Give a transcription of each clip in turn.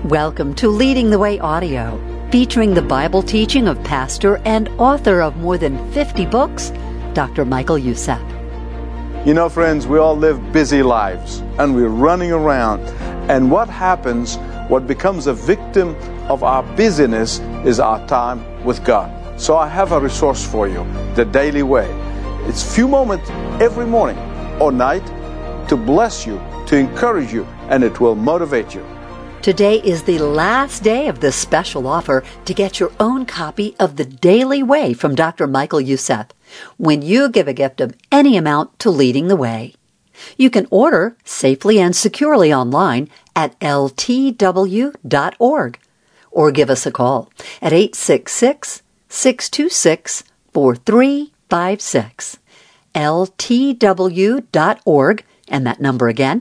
Welcome to Leading the Way Audio, featuring the Bible teaching of pastor and author of more than 50 books, Dr. Michael Youssef. You know, friends, we all live busy lives, and we're running around. And what happens, what becomes a victim of our busyness is our time with God. So I have a resource for you, The Daily Way. It's a few moments every morning or night to bless you, to encourage you, and it will motivate you. Today is the last day of this special offer to get your own copy of The Daily Way from Dr. Michael Youssef when you give a gift of any amount to Leading the Way. You can order safely and securely online at ltw.org or give us a call at 866-626-4356. ltw.org, and that number again,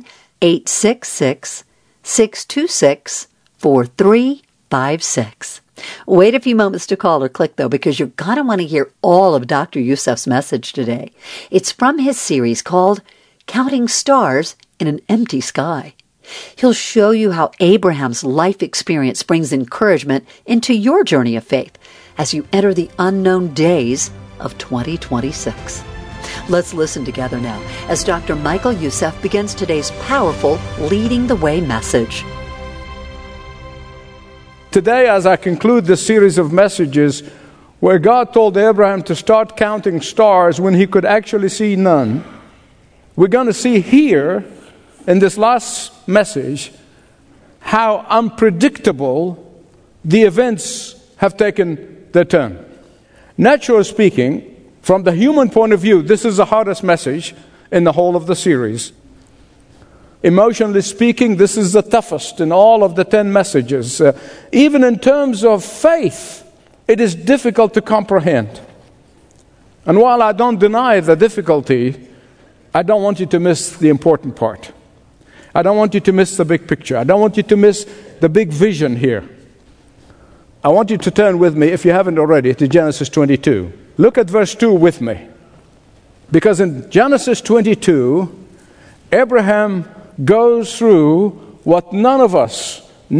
866-626-4356. Wait a few moments to call or click, though, because you're going to want to hear all of Dr. Youssef's message today. It's from his series called Counting Stars in an Empty Sky. He'll show you how Abraham's life experience brings encouragement into your journey of faith as you enter the unknown days of 2026. Let's listen together now as Dr. Michael Youssef begins today's powerful Leading the Way message. Today, as I conclude this series of messages where God told Abraham to start counting stars when he could actually see none, we're going to see here in this last message how unpredictable the events have taken their turn. Naturally speaking, from the human point of view, this is the hardest message in the whole of the series. Emotionally speaking, this is the toughest in all of the 10 messages. Even in terms of faith, it is difficult to comprehend. And while I don't deny the difficulty, I don't want you to miss the important part. I don't want you to miss the big picture. I don't want you to miss the big vision here. I want you to turn with me, if you haven't already, to Genesis 22. Look at verse 2 with me. Because in Genesis 22, Abraham goes through what none of us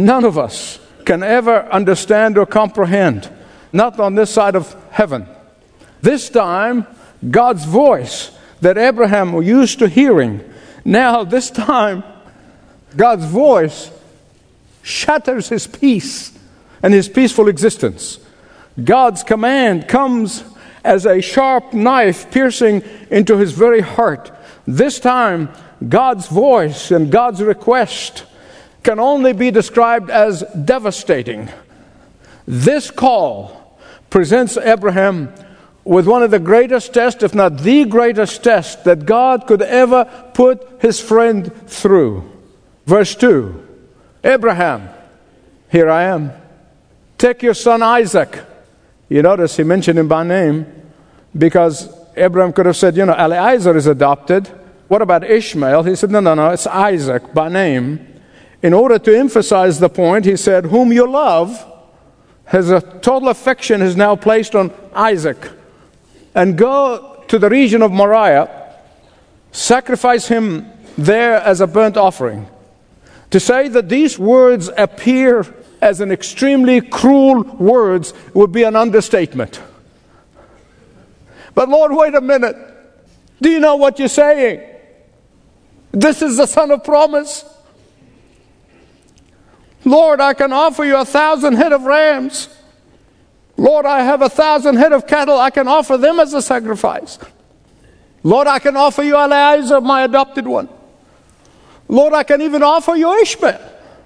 can ever understand or comprehend. Not on this side of heaven. This time, God's voice that Abraham used to hearing, now this time, God's voice shatters his peace and his peaceful existence. God's command comes as a sharp knife piercing into his very heart. This time, God's voice and God's request can only be described as devastating. This call presents Abraham with one of the greatest tests, if not the greatest test, that God could ever put his friend through. Verse 2, Abraham, here I am. Take your son Isaac. You notice he mentioned him by name because Abraham could have said, Eliezer is adopted. What about Ishmael? He said, no, it's Isaac by name. In order to emphasize the point, he said, whom you love, has a total affection is now placed on Isaac. And go to the region of Moriah, sacrifice him there as a burnt offering. To say that these words appear as an extremely cruel words would be an understatement. But Lord, wait a minute. Do you know what you're saying? This is the son of promise. Lord, I can offer you 1,000 head of rams. Lord, I have 1,000 head of cattle. I can offer them as a sacrifice. Lord, I can offer you Eliezer, my adopted one. Lord, I can even offer you Ishmael.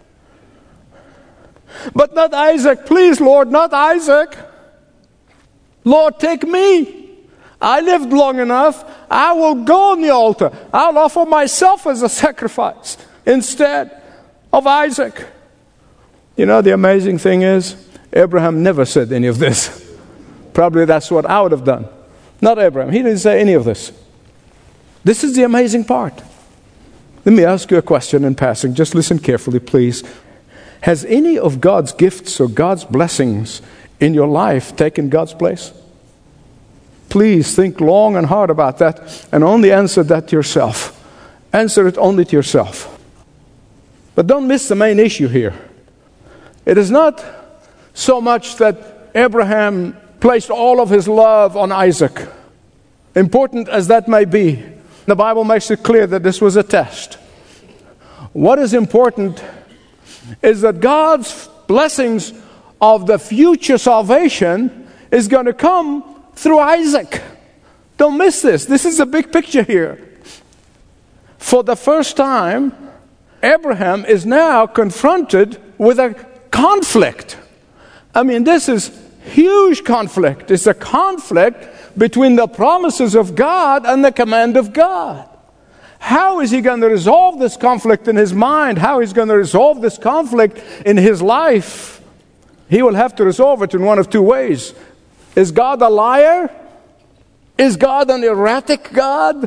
But not Isaac. Please, Lord, not Isaac. Lord, take me. I lived long enough. I will go on the altar. I'll offer myself as a sacrifice instead of Isaac. You know, the amazing thing is, Abraham never said any of this. Probably that's what I would have done. Not Abraham. He didn't say any of this. This is the amazing part. Let me ask you a question in passing. Just listen carefully, please. Has any of God's gifts or God's blessings in your life taken God's place? Please think long and hard about that and only answer that to yourself. Answer it only to yourself. But don't miss the main issue here. It is not so much that Abraham placed all of his love on Isaac. Important as that may be, the Bible makes it clear that this was a test. What is important is that God's blessings of the future salvation is going to come through Isaac. Don't miss this. This is a big picture here. For the first time, Abraham is now confronted with a conflict. I mean, this is huge conflict. It's a conflict between the promises of God and the command of God. How is he going to resolve this conflict in his mind? How is he going to resolve this conflict in his life? He will have to resolve it in one of two ways. Is God a liar? Is God an erratic God?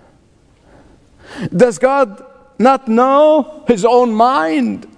Does God not know his own mind?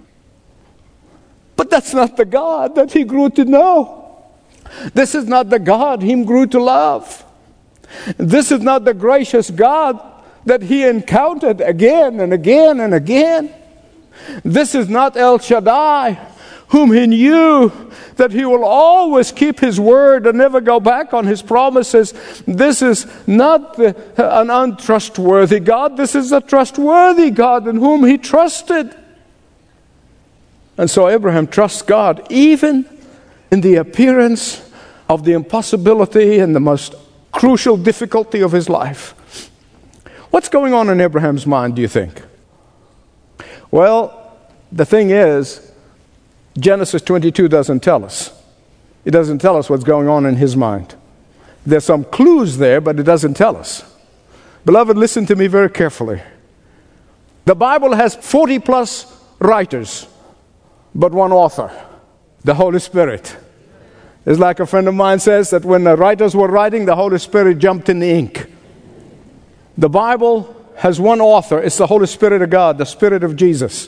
But that's not the God that he grew to know. This is not the God he grew to love. This is not the gracious God that he encountered again and again and again. This is not El Shaddai, whom he knew that he will always keep his word and never go back on his promises. This is not an untrustworthy God. This is a trustworthy God in whom he trusted. And so Abraham trusts God even in the appearance of the impossibility and the most crucial difficulty of his life. What's going on in Abraham's mind, do you think? Well, the thing is, Genesis 22 doesn't tell us. It doesn't tell us what's going on in his mind. There's some clues there, but it doesn't tell us. Beloved, listen to me very carefully. The Bible has 40 plus writers, but one author, the Holy Spirit. It's like a friend of mine says that when the writers were writing, the Holy Spirit jumped in the ink. The Bible has one author. It's the Holy Spirit of God, the Spirit of Jesus.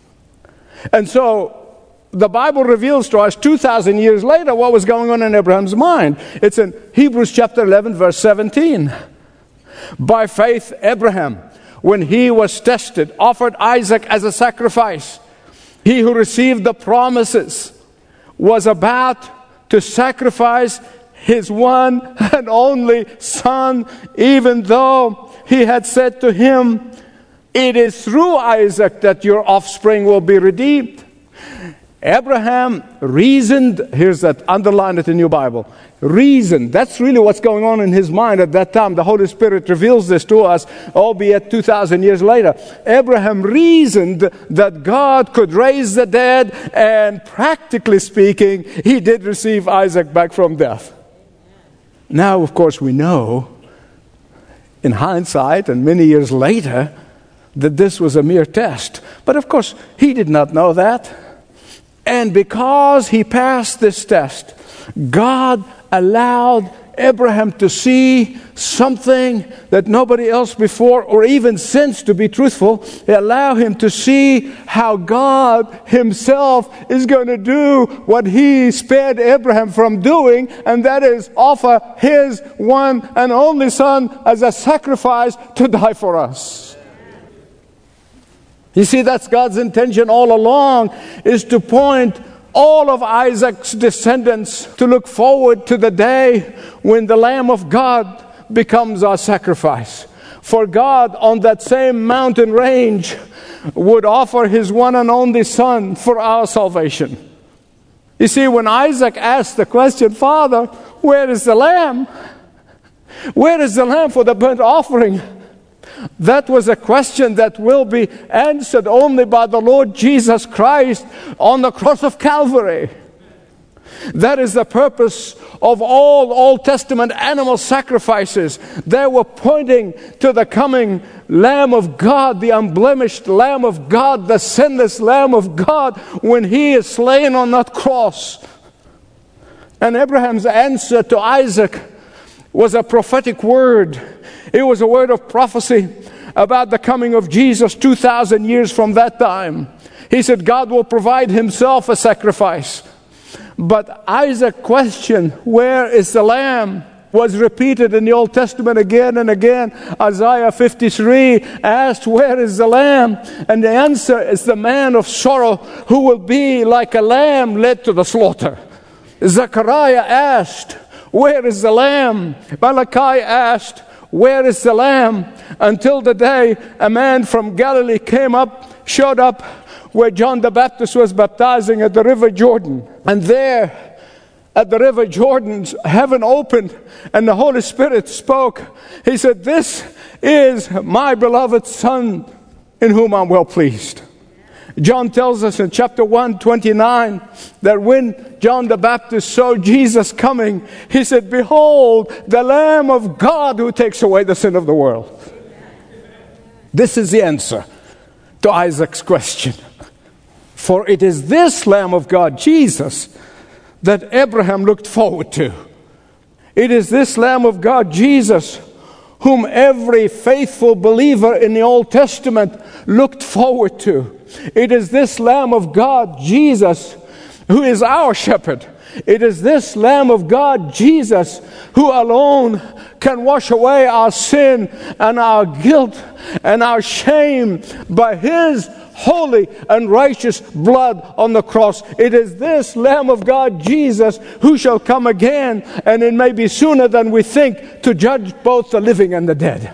And so the Bible reveals to us 2,000 years later what was going on in Abraham's mind. It's in Hebrews chapter 11, verse 17. By faith, Abraham, when he was tested, offered Isaac as a sacrifice. He who received the promises was about to sacrifice his one and only son, even though he had said to him, "It is through Isaac that your offspring will be redeemed." Abraham reasoned, here's that, underline it in your Bible, reasoned. That's really what's going on in his mind at that time. The Holy Spirit reveals this to us, albeit 2,000 years later. Abraham reasoned that God could raise the dead, and practically speaking, he did receive Isaac back from death. Now, of course, we know, in hindsight and many years later, that this was a mere test. But of course, he did not know that. And because he passed this test, God allowed Abraham to see something that nobody else before or even since, to be truthful, he allowed him to see how God himself is going to do what he spared Abraham from doing, and that is offer his one and only son as a sacrifice to die for us. You see, that's God's intention all along, is to point all of Isaac's descendants to look forward to the day when the Lamb of God becomes our sacrifice. For God on that same mountain range would offer his one and only son for our salvation. You see, when Isaac asked the question, "Father, where is the lamb? Where is the lamb for the burnt offering?" That was a question that will be answered only by the Lord Jesus Christ on the cross of Calvary. That is the purpose of all Old Testament animal sacrifices. They were pointing to the coming Lamb of God, the unblemished Lamb of God, the sinless Lamb of God, when he is slain on that cross. And Abraham's answer to Isaac was a prophetic word. It was a word of prophecy about the coming of Jesus 2,000 years from that time. He said God will provide himself a sacrifice. But Isaac questioned, "Where is the lamb?" was repeated in the Old Testament again and again. Isaiah 53 asked, where is the lamb? And the answer is the man of sorrow who will be like a lamb led to the slaughter. Zechariah asked, where is the lamb? Malachi asked, where is the lamb? Until the day a man from Galilee showed up where John the Baptist was baptizing at the River Jordan. And there at the River Jordan, heaven opened and the Holy Spirit spoke. He said, this is my beloved Son in whom I'm well pleased. John tells us in chapter 1:29 that when John the Baptist saw Jesus coming, he said, behold, the Lamb of God who takes away the sin of the world. This is the answer to Isaac's question. For it is this Lamb of God, Jesus, that Abraham looked forward to. It is this Lamb of God, Jesus, whom every faithful believer in the Old Testament looked forward to. It is this Lamb of God, Jesus, who is our shepherd. It is this Lamb of God, Jesus, who alone can wash away our sin and our guilt and our shame by His holy and righteous blood on the cross. It is this Lamb of God, Jesus, who shall come again, and it may be sooner than we think, to judge both the living and the dead.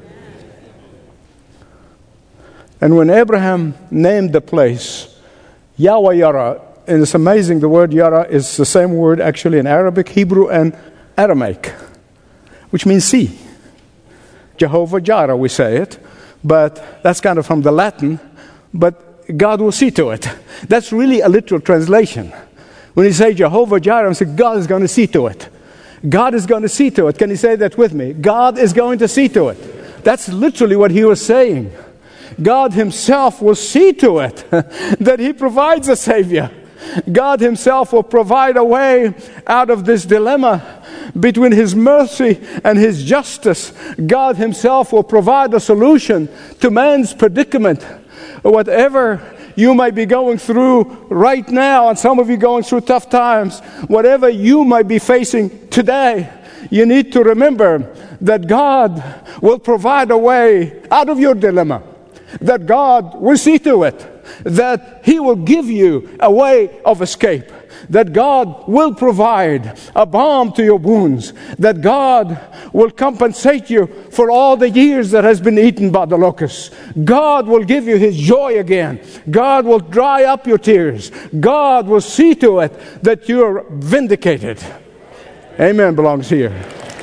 And when Abraham named the place Yahweh Yarah, and it's amazing, the word Yarah is the same word actually in Arabic, Hebrew, and Aramaic, which means sea. Jehovah Jireh, we say it, but that's kind of from the Latin, but God will see to it. That's really a literal translation. When you say Jehovah Jireh, say God is going to see to it. God is going to see to it. Can you say that with me? God is going to see to it. That's literally what he was saying. God Himself will see to it that He provides a Savior. God Himself will provide a way out of this dilemma between His mercy and His justice. God Himself will provide a solution to man's predicament. Whatever you might be going through right now, and some of you going through tough times, whatever you might be facing today, you need to remember that God will provide a way out of your dilemma. That God will see to it, that He will give you a way of escape, that God will provide a balm to your wounds, that God will compensate you for all the years that has been eaten by the locusts. God will give you His joy again. God will dry up your tears. God will see to it that you're vindicated. Amen belongs here.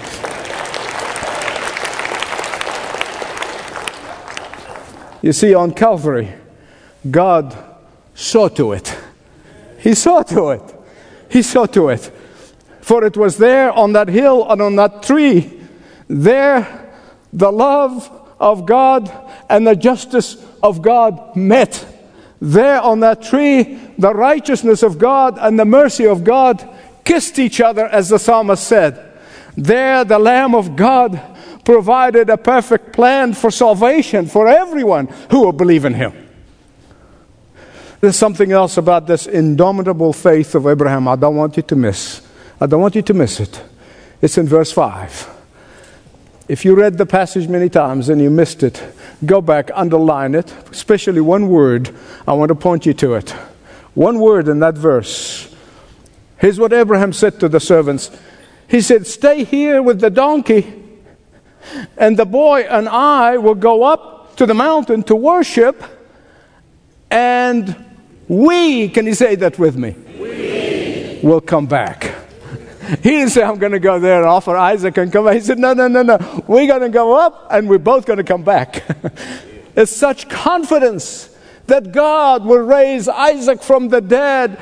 You see, on Calvary, God saw to it. He saw to it. He saw to it. For it was there on that hill and on that tree, there the love of God and the justice of God met. There on that tree, the righteousness of God and the mercy of God kissed each other, as the psalmist said. There the Lamb of God provided a perfect plan for salvation for everyone who will believe in Him. There's something else about this indomitable faith of Abraham I don't want you to miss. I don't want you to miss it. It's in verse 5. If you read the passage many times and you missed it, go back, underline it, especially one word. I want to point you to it. One word in that verse. Here's what Abraham said to the servants. He said, stay here with the donkey, and the boy and I will go up to the mountain to worship, and we, can you say that with me? We will come back. He didn't say, I'm going to go there and offer Isaac and come back. He said, no. We're going to go up and we're both going to come back. It's such confidence that God will raise Isaac from the dead.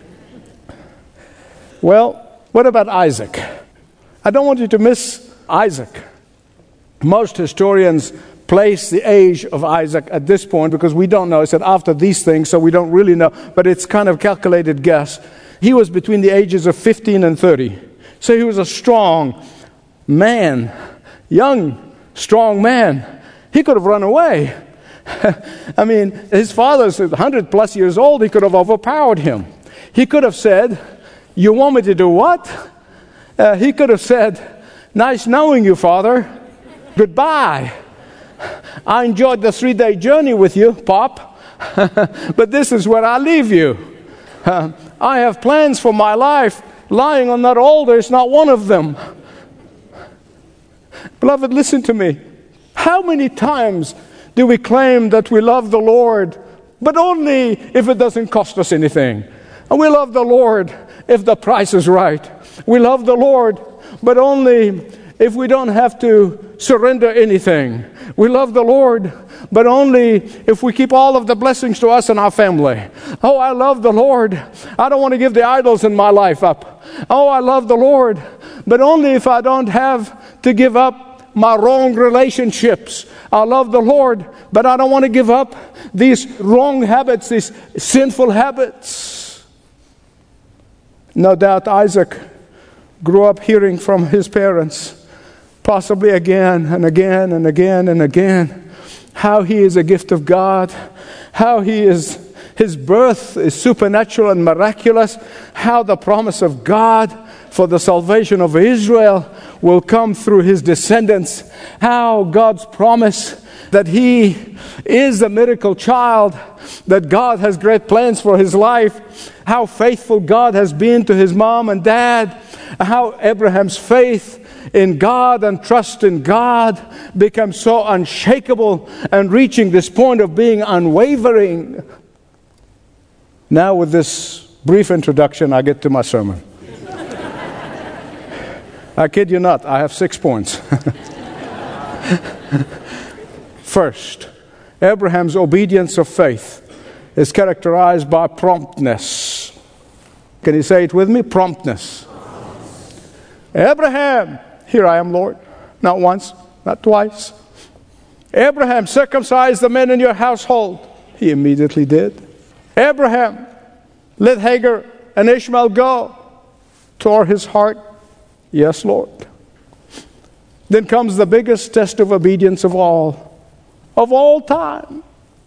Well, what about Isaac? I don't want you to miss Isaac. Most historians place the age of Isaac at this point because we don't know. It said after these things, so we don't really know. But it's kind of calculated guess. He was between the ages of 15 and 30. So he was a strong man, young, strong man. He could have run away. I mean, his father's 100 plus years old. He could have overpowered him. He could have said, you want me to do what? He could have said, Nice knowing you, Father. Goodbye. I enjoyed the 3-day journey with you, Pop. But this is where I leave you. I have plans for my life. Lying on that altar is not one of them. Beloved, listen to me. How many times do we claim that we love the Lord, but only if it doesn't cost us anything? And we love the Lord if the price is right. We love the Lord, but only if we don't have to surrender anything. We love the Lord, but only if we keep all of the blessings to us and our family. Oh, I love the Lord. I don't want to give the idols in my life up. Oh, I love the Lord, but only if I don't have to give up my wrong relationships. I love the Lord, but I don't want to give up these wrong habits, these sinful habits. No doubt Isaac grew up hearing from his parents, possibly again and again and again and again, how he is a gift of God, how his birth is supernatural and miraculous, how the promise of God for the salvation of Israel will come through his descendants, how God's promise that he is a miracle child, that God has great plans for his life, how faithful God has been to his mom and dad, how Abraham's faith in God and trust in God becomes so unshakable and reaching this point of being unwavering. Now with this brief introduction, I get to my sermon. I kid you not, I have 6 points. First, Abraham's obedience of faith is characterized by promptness. Can you say it with me? Promptness. Abraham, here I am, Lord. Not once, not twice. Abraham, circumcise the men in your household. He immediately did. Abraham, let Hagar and Ishmael go. Tore his heart. Yes, Lord. Then comes the biggest test of obedience of all time.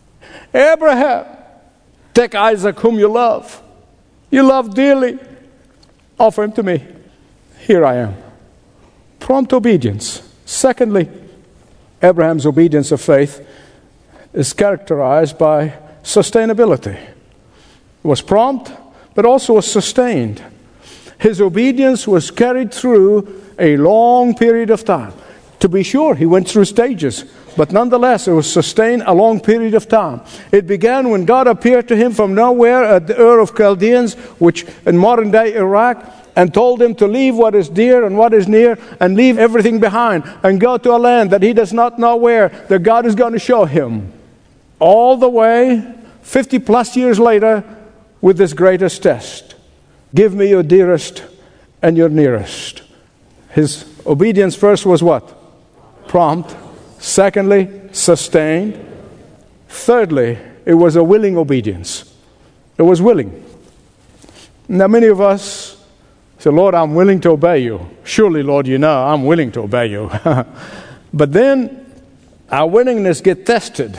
Abraham, take Isaac whom you love dearly, offer him to me. Here I am. Prompt obedience. Secondly, Abraham's obedience of faith is characterized by sustainability. It was prompt, but also was sustained. His obedience was carried through a long period of time. To be sure, he went through stages, but nonetheless, it was sustained a long period of time. It began when God appeared to him from nowhere at the Ur of Chaldeans, which in modern-day Iraq, and told him to leave what is dear and what is near and leave everything behind and go to a land that he does not know where, that God is going to show him. All the way, 50 plus years later, with this greatest test. Give me your dearest and your nearest. His obedience first was what? Prompt. Secondly, sustained. Thirdly, it was a willing obedience. It was willing. Now many of us say, Lord, I'm willing to obey you. Surely, Lord, you know I'm willing to obey you. But then our willingness gets tested.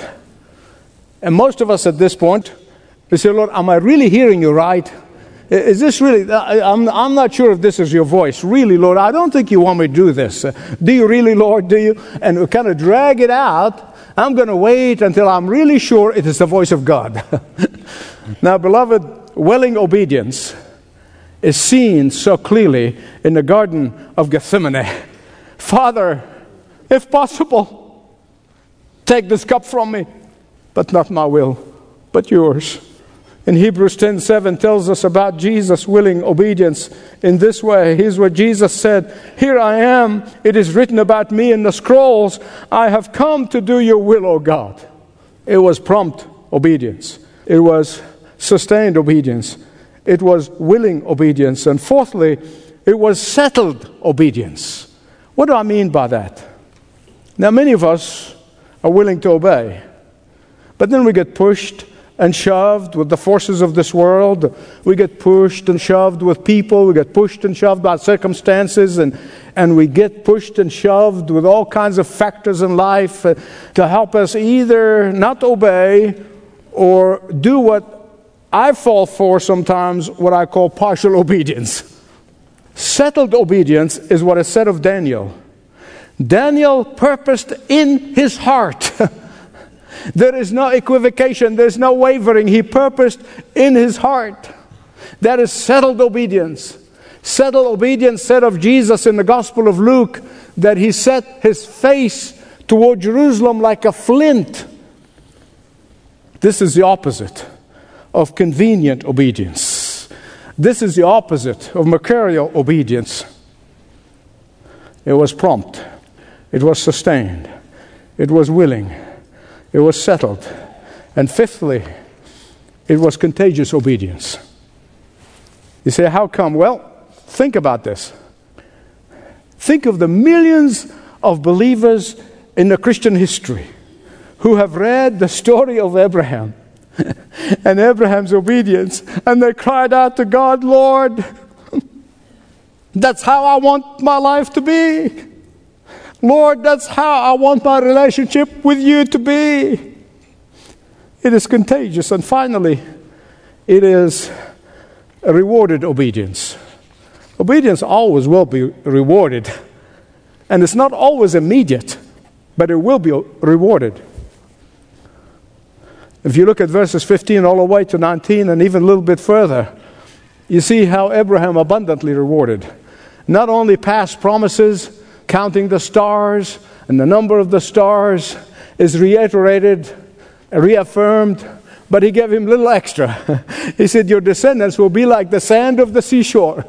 And most of us at this point, we say, Lord, am I really hearing you right? Is this really, I'm not sure if this is your voice. Really, Lord, I don't think you want me to do this. Do you really, Lord, do you? And we kind of drag it out. I'm going to wait until I'm really sure it is the voice of God. Now, beloved, willing obedience is seen so clearly in the Garden of Gethsemane. Father, if possible, take this cup from me, but not my will, but yours. In Hebrews 10:7 tells us about Jesus' willing obedience in this way. Here's what Jesus said, here I am, it is written about me in the scrolls, I have come to do your will, O God. It was prompt obedience. It was sustained obedience. It was willing obedience. And fourthly, it was settled obedience. What do I mean by that? Now many of us are willing to obey, but then we get pushed and shoved with the forces of this world. We get pushed and shoved with people. We get pushed and shoved by circumstances. And we get pushed and shoved with all kinds of factors in life to help us either not obey or do what I fall for sometimes, what I call partial obedience. Settled obedience is what is said of Daniel. Daniel purposed in his heart. There is no equivocation. There's no wavering. He purposed in his heart. That is settled obedience. Settled obedience said of Jesus in the Gospel of Luke that he set his face toward Jerusalem like a flint. This is the opposite of convenient obedience. This is the opposite of mercurial obedience. It was prompt. It was sustained. It was willing. It was settled. And fifthly, it was contagious obedience. You say, how come? Well, think about this. Think of the millions of believers in the Christian history who have read the story of Abraham and Abraham's obedience, and they cried out to God, Lord, that's how I want my life to be. Lord, that's how I want my relationship with you to be. It is contagious. And finally, it is a rewarded obedience. Obedience always will be rewarded. And it's not always immediate, but it will be rewarded. If you look at verses 15 all the way to 19 and even a little bit further, you see how Abraham abundantly rewarded. Not only past promises, counting the stars, and the number of the stars is reiterated, reaffirmed, but he gave him a little extra. He said, your descendants will be like the sand of the seashore.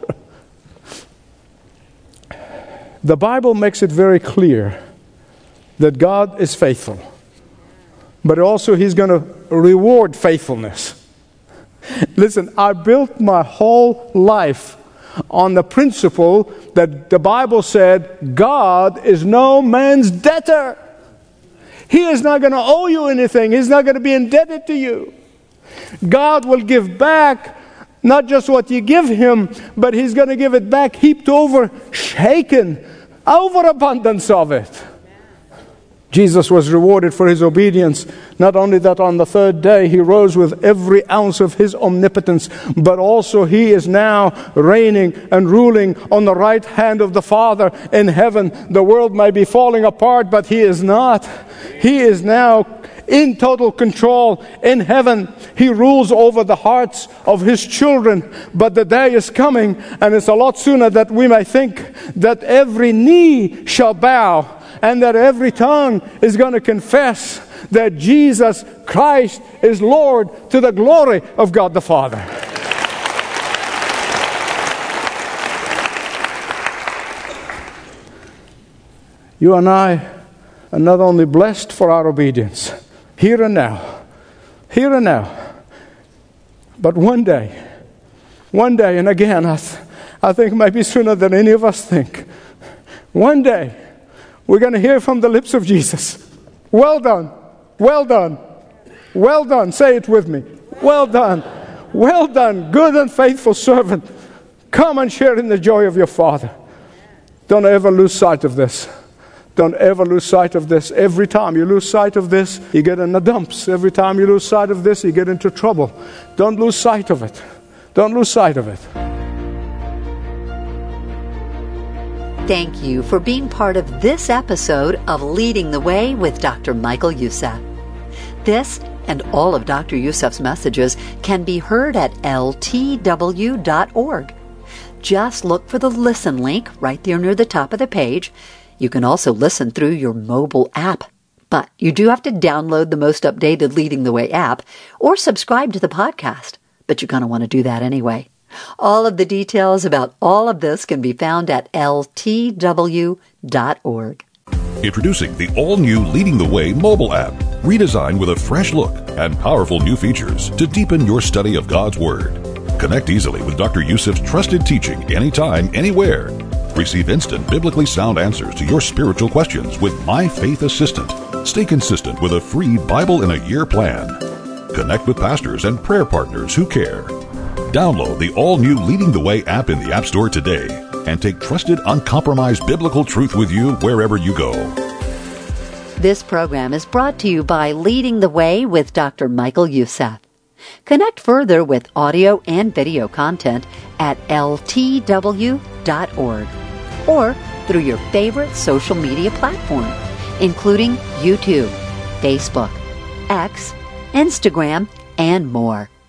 The Bible makes it very clear that God is faithful, but also He's going to reward faithfulness. Listen, I built my whole life on the principle that the Bible said God is no man's debtor. He is not going to owe you anything. He's not going to be indebted to you. God will give back not just what you give Him, but He's going to give it back heaped over, shaken, overabundance of it. Jesus was rewarded for His obedience. Not only that, on the third day He rose with every ounce of His omnipotence, but also He is now reigning and ruling on the right hand of the Father in heaven. The world may be falling apart, but He is not. He is now in total control in heaven. He rules over the hearts of His children. But the day is coming, and it's a lot sooner that we may think, that every knee shall bow and that every tongue is going to confess that Jesus Christ is Lord, to the glory of God the Father. You and I are not only blessed for our obedience, here and now, but one day, and again, I think maybe sooner than any of us think, one day, we're going to hear from the lips of Jesus. Well done, well done, well done. Say it with me. Well done, good and faithful servant. Come and share in the joy of your Father. Don't ever lose sight of this. Don't ever lose sight of this. Every time you lose sight of this, you get in the dumps. Every time you lose sight of this, you get into trouble. Don't lose sight of it. Don't lose sight of it. Thank you for being part of this episode of Leading the Way with Dr. Michael Youssef. This and all of Dr. Youssef's messages can be heard at ltw.org. Just look for the listen link right there near the top of the page. You can also listen through your mobile app, but you do have to download the most updated Leading the Way app or subscribe to the podcast, but you're going to want to do that anyway. All of the details about all of this can be found at ltw.org. Introducing the all-new Leading the Way mobile app, redesigned with a fresh look and powerful new features to deepen your study of God's Word. Connect easily with Dr. Youssef's trusted teaching anytime, anywhere. Receive instant, biblically sound answers to your spiritual questions with My Faith Assistant. Stay consistent with a free Bible in a Year plan. Connect with pastors and prayer partners who care. Download the all-new Leading the Way app in the App Store today and take trusted, uncompromised biblical truth with you wherever you go. This program is brought to you by Leading the Way with Dr. Michael Youssef. Connect further with audio and video content at ltw.org or through your favorite social media platform, including YouTube, Facebook, X, Instagram, and more.